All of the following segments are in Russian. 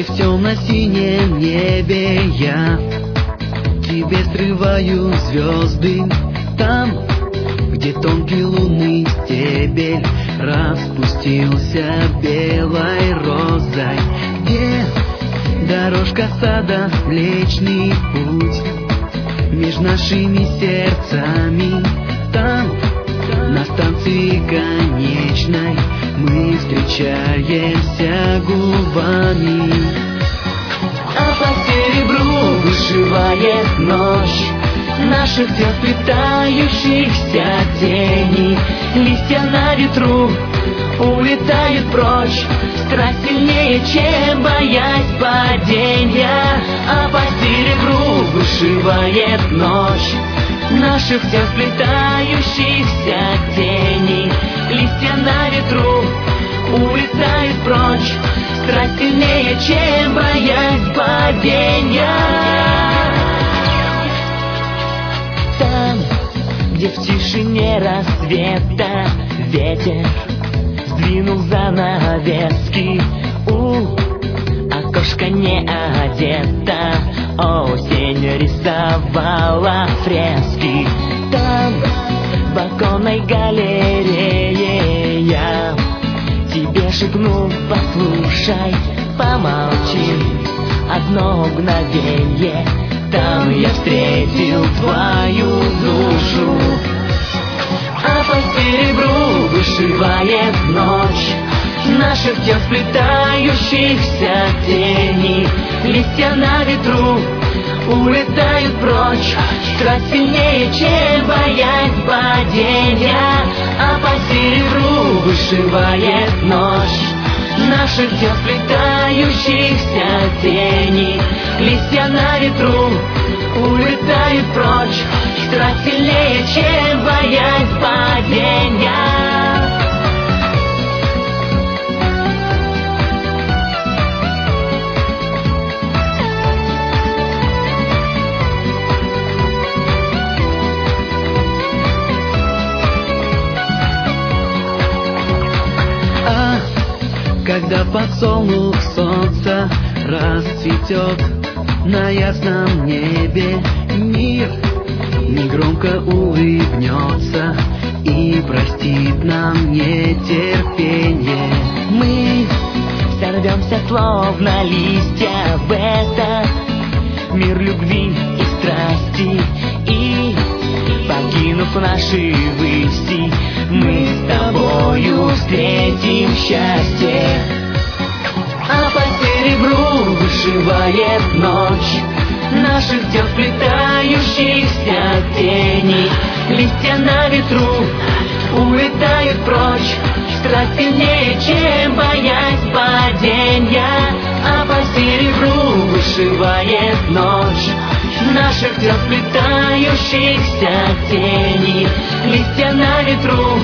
в темно-синем небе я тебе срываю звезды. Там, где тонкий лунный стебель распустился белой розой, где дорожка сада, Млечный Путь между нашими сердцами. Там, на станции конечной, мы встречаемся губами. А по серебру вышивает ночь наших тел сплетающихся теней. Листья на ветру улетают прочь, страсть сильнее, чем боязнь падения. А по серебру вышивает ночь наших тел сплетающихся теней. Листья на ветру улетают прочь, страсть сильнее, чем боязнь падения. Там, где в тишине рассвета ветер сдвинул занавески, окошко не одето, осень рисовала фрески. Там, в оконной галерее, я тебе шепну: послушай, помолчи одно мгновенье. Там я встретил твою душу. А по серебру вышивает ночь наших тел сплетающихся теней. Листья на ветру улетают прочь, страсть сильнее, чем боязнь падения. А по серебру вышивает ночь наших тел сплетающихся теней. Листья на ветру улетают прочь, страсть сильнее, чем боязнь падения. Когда подсолнух солнца расцветет на ясном небе, мир негромко улыбнется и простит нам нетерпение. Мы сорвемся, словно листья, в этот мир любви и страсти, и, покинув наши выси, мы с тобою встретим счастье. А по серебру вышивает ночь наших тел сплетающихся теней. Листья на ветру улетают прочь, страсть сильнее, чем боязнь падения. А по серебру вышивает ночь наших тел сплетающихся теней. Листья на ветру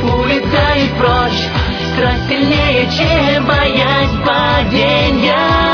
улетают прочь, страсть сильнее, чем боязнь падения.